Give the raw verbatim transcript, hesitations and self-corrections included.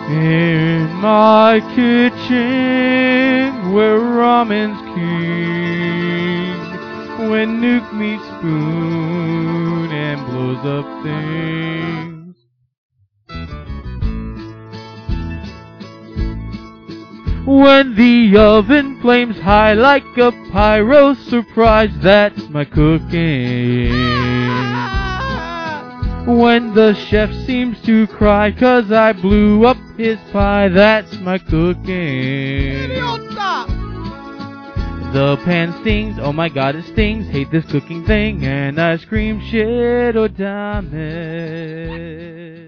In my kitchen, where ramen's king, when Nuke meets Spoon and blows up things. When the oven flames high like a pyro surprise, that's my cooking. When the chef seems to cry 'cause I blew up his pie, that's my cooking. The pan stings, oh my god it stings, hate this cooking thing, and I scream shit or damn it.